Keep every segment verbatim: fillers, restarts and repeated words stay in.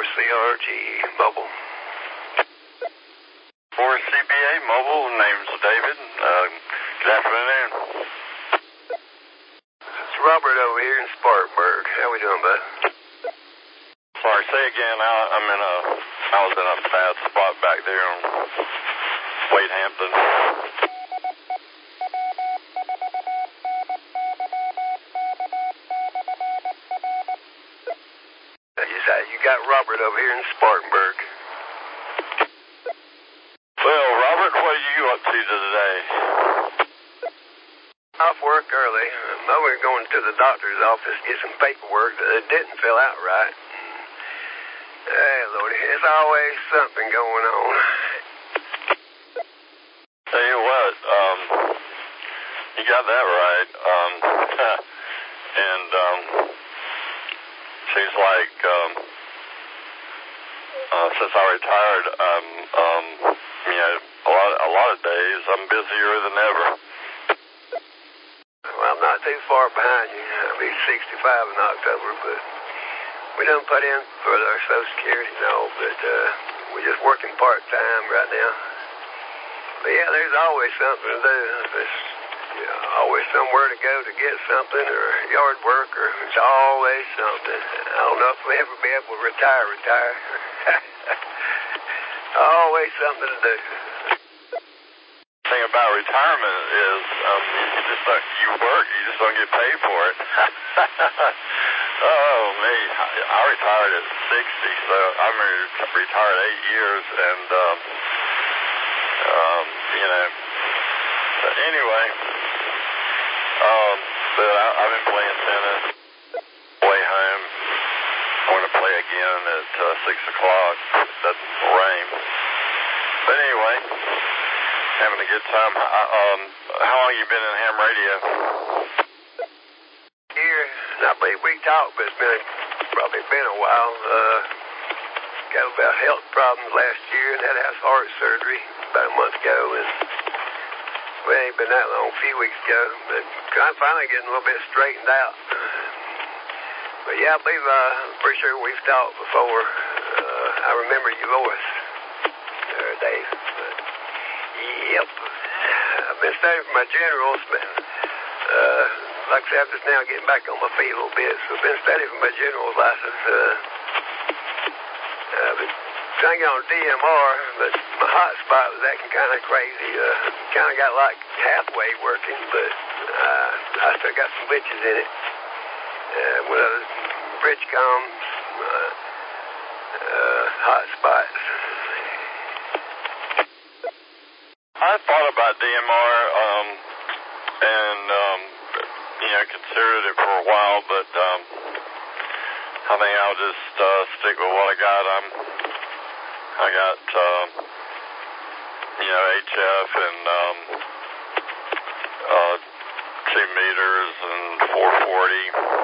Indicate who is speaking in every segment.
Speaker 1: C R G Mobile.
Speaker 2: For C B A Mobile, name's David. Uh, good afternoon.
Speaker 1: It's Robert over here in Spartanburg. How we doing, bud?
Speaker 2: Sorry, say again. I, I'm in a, I was in a bad spot back there on Wade Hampton.
Speaker 1: You got Robert over here in Spartanburg.
Speaker 2: Well, Robert, what are you up to today?
Speaker 1: Off work early. I'm over going to the doctor's office to get some paperwork that didn't fill out right. Hey, Lord, there's always something going on.
Speaker 2: Tell you what, um, you got that right. Um, and, um, seems like, um, uh, since I retired, um, um, you know, a lot, a lot of days I'm busier than ever.
Speaker 1: Well, I'm not too far behind you. I'll be sixty-five in October, but we done put in for our Social Security and all, but uh, we're just working part-time right now. But yeah, there's always something to do. There's you know, always somewhere to go to get something, or yard work, or it's always something. I don't know if we'll ever be able to retire, retire. Always something to do.
Speaker 2: The thing about retirement is um, you just don't, you work, you just don't get paid for it. Oh, me. I retired at sixty, so I'm retired eight years, and, um, um, you know, anyway, um, but I, I've been playing tennis way home. I'm going to play again at uh, six o'clock. It doesn't rain. But anyway, having a good time. I, um, how long you been in ham radio?
Speaker 1: Here, I believe we talked, but it's been probably been a while. Uh, got about health problems last year and had to have heart surgery about a month ago, and well, it ain't been that long, a few weeks ago, but I'm finally getting a little bit straightened out. But yeah, I believe, uh, I'm pretty sure we've talked before. Uh, I remember your voice there, Dave. But, yep. I've been studying for my generals, but, uh, like I said, I'm just now getting back on my feet a little bit, so I've been studying for my general's license. Uh, I've been trying to get on D M R, but my hotspot was acting kind of crazy. Uh, kind of got like halfway working, but uh, I still got some glitches in it. Uh, one of the Bridgecom uh, uh, hotspots.
Speaker 2: I thought about D M R, um, and, um, you know, considered it for a while, but, um, I think I'll just, uh, stick with what I got. I'm, I got, um, you know, H F and, um, uh, two meters and four forty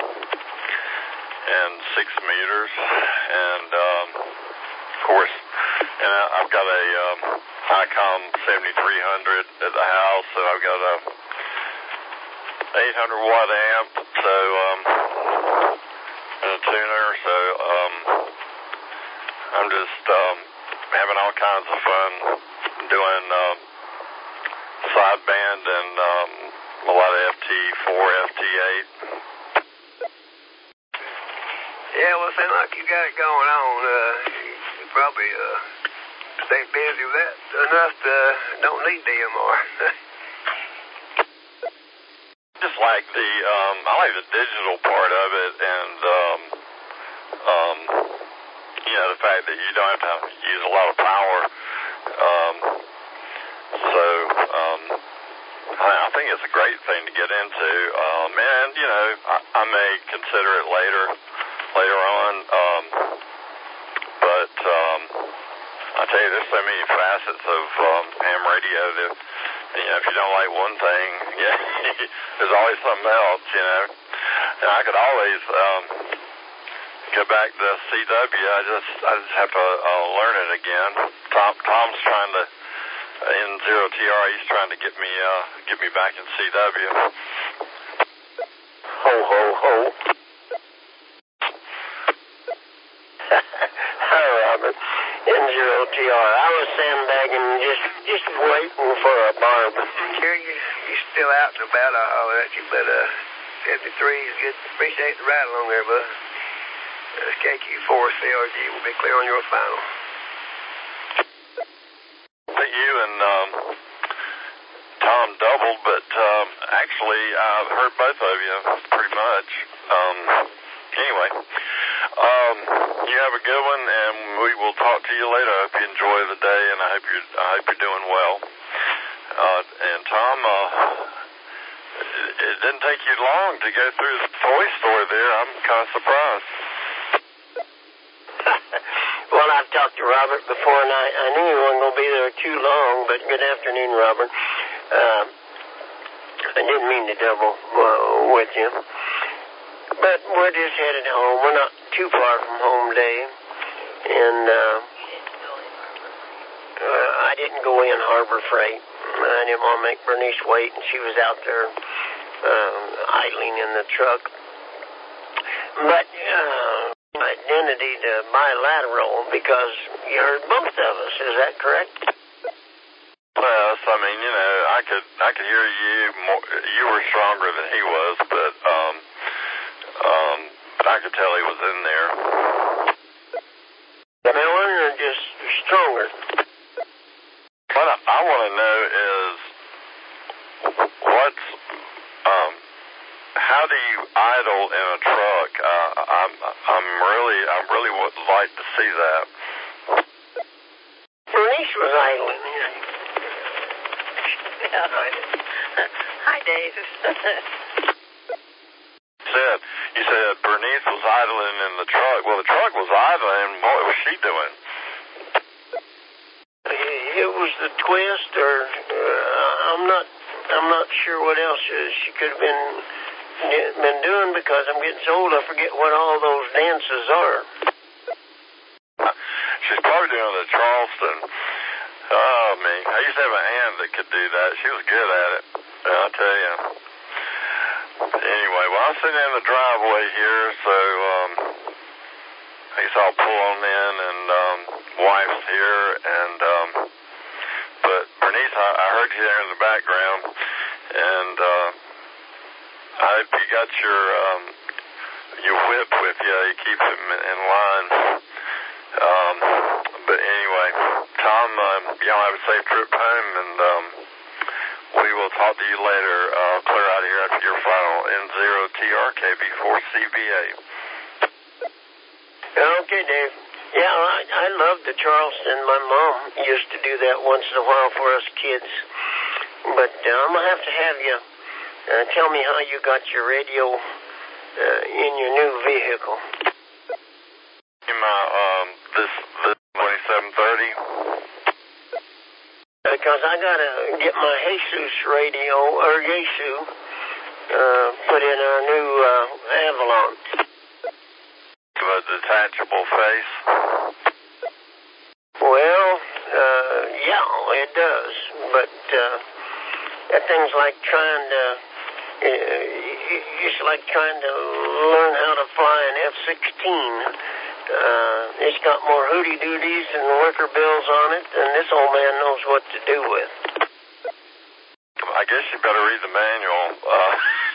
Speaker 2: and six meters, and, um, of course, and I've got a, um, ICOM seventy-three hundred at the house, so I've got a eight hundred watt amp, so, um, and a tuner, so, um, I'm just, um, having all kinds of fun doing, um, sideband and, um, a lot of F T four, F T eight.
Speaker 1: Yeah, well, it sounds like you got it going on. Uh, you probably, uh, stay busy with that enough to don't need D M R.
Speaker 2: Just like the, um, I like the digital part of it, and, um, um, you know, the fact that you don't have to use a lot of power. Um, so, um, I, I think it's a great thing to get into. Um, and, you know, I, I may consider it later, later on. Um, but, um, I tell you, there's so many facets of, um, ham radio that, you know, if you don't like one thing, yeah, there's always something else, you know. And I could always, um, go back to C W. I just, I just have to, uh, learn it again. Tom, Tom's trying to, in zero T R, he's trying to get me, uh, get me back in C W.
Speaker 1: Ho, ho, ho. I
Speaker 3: Robert. N zero T R. I was sandbagging, just just waiting for a barb.
Speaker 1: Sure, you, you're still out and about. I'll holler at you, but uh, fifty-three is good. Appreciate the ride along there, bud. Uh, K Q four C R G will be clear on your final.
Speaker 2: Thank you, and um, Tom doubled, but um, actually I've heard both of you pretty much. Um, anyway, um, you have a good one, and we will talk to you later. I hope you enjoy the day, and I hope you're I hope you're doing well. Uh, and Tom, uh, it, it didn't take you long to go through the toy store there. I'm kind of surprised.
Speaker 3: Well, I've talked to Robert before, and I, I knew he wasn't going to be there too long, but good afternoon, Robert. Uh, I didn't mean to double uh, with you. But we're just headed home. We're not too far from home, Dave. And uh, uh, I didn't go in Harbor Freight. I didn't want to make Bernice wait, and she was out there um, idling in the truck. But uh, identity to bilateral because you heard both of us. Is that correct?
Speaker 2: Well, I mean, you know, I could I could hear you more. You were stronger than he was, but um, um, but I could tell he was in there.
Speaker 3: Miller or just stronger?
Speaker 2: What I, I want to know is what's um. How do you idle in a truck? Uh, I'm, I'm really, I really would like to see that.
Speaker 3: Bernice was idling here.
Speaker 4: Hi, Dave.
Speaker 2: said, you said Bernice was idling in the truck. Well, the truck was idling. What was she doing?
Speaker 3: It was the twist, or uh, I'm not, I'm not sure what else she could have been. been doing because I'm getting so old I forget what all those dances are.
Speaker 2: She's probably doing the Charleston. Oh, me. I used to have an aunt that could do that. She was good at it. I'll tell you. Anyway, well, I'm sitting in the driveway here, so um, I guess I'll pull on in, and um, wife's here, and um, but Bernice, I, I heard you there in the background, and uh, I hope you got your um, your whip with you. You keep him in line. Um, but anyway, Tom, um, y'all have a safe trip home, and um, we will talk to you later. Uh, clear out of here after your final N zero T R K B four C B A.
Speaker 3: Okay, Dave. Yeah, I, I love the Charleston. My mom used to do that once in a while for us kids. But uh, I'm going to have to have you uh, tell me how you got your radio uh, in your new vehicle.
Speaker 2: In my, um, this, this twenty-seven thirty?
Speaker 3: Because I got to get my Jesus radio, or Yesu, uh, put in our new uh, Avalon.
Speaker 2: A detachable face?
Speaker 3: Well, uh, yeah, it does. But uh, that thing's like trying to, uh, it's like trying to learn how to fly an F sixteen. Uh, it's got more hooty-dooties and wicker bills on it than this old man knows what to do with.
Speaker 2: I guess you better read the manual. Uh,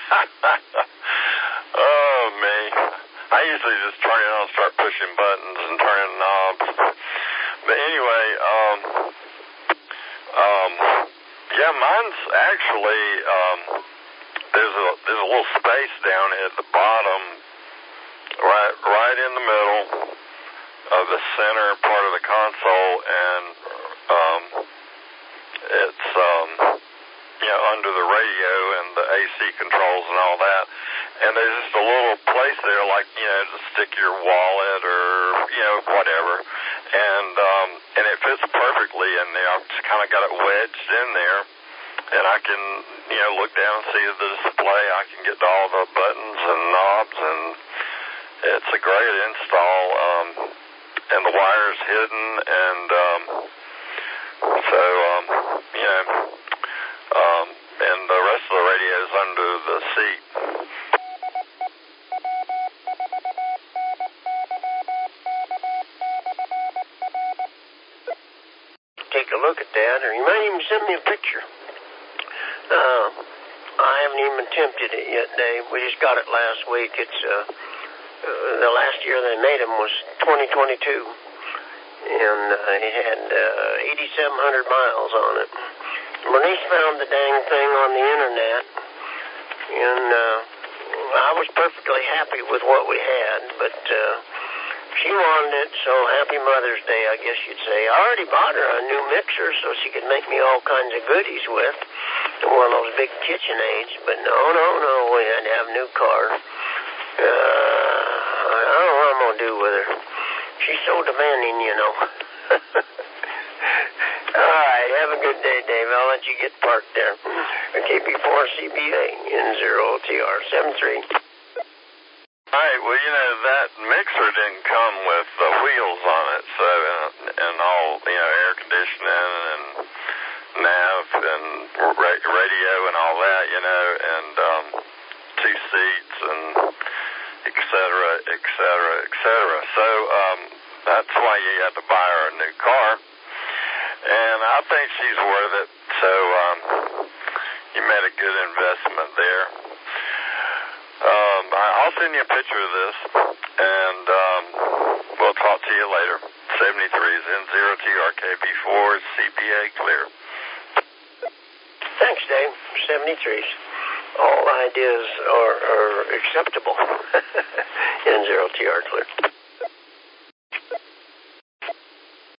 Speaker 2: oh, me. I usually just turn it on and start pushing buttons and turning knobs. But anyway, um, um, yeah, mine's actually, um, there's a, there's a little space down at the bottom, right, right in the middle of the center part of the console, and, um, it's, um, you know, under the radio and the A C controls and all that. And there's just a little place there, like, you know, to stick your wallet or, you know, whatever. And um, and it fits perfectly in there. I've just kind of got it wedged in there. And I can, you know, look down and see the display. I can get to all the buttons and knobs, and it's a great install. Um, and the wire's hidden, and um, so, um, you know, um, and the rest of the radio is under the seat.
Speaker 3: take a look at that, or you might even send me a picture. Uh, I haven't even attempted it yet, Dave. We just got it last week. It's uh, uh, the last year they made them was twenty twenty-two, and uh, it had uh, eighty-seven hundred miles on it. Bernice found the dang thing on the internet, and uh, I was perfectly happy with what we had, but uh, she wanted it, so happy Mother's Day, I guess you'd say. I already bought her a new mixer so she could make me all kinds of goodies with, one of those big KitchenAids, but no, no, no, we had to have a new car. Uh, I don't know what I'm going to do with her. She's so demanding, you know. All right, have a good day, Dave. I'll let you get parked there. K P four C B A N zero T R seven three.
Speaker 2: All right, well, you know, that mixer didn't come with the wheels on it, so, and, and all, you know, air conditioning and nav and ra- radio and all that, you know, and um, two seats and et cetera, et cetera, et cetera. So um, that's why you had to buy her a new car. And I think she's worth it. So um, you made a good investment there. Um, I'll send you a picture of this, and um, we'll talk to you later. seventy-three is N zero T R K P four C P A clear.
Speaker 3: Thanks, Dave. seventy-threes. All ideas are, are acceptable. N zero T R clear.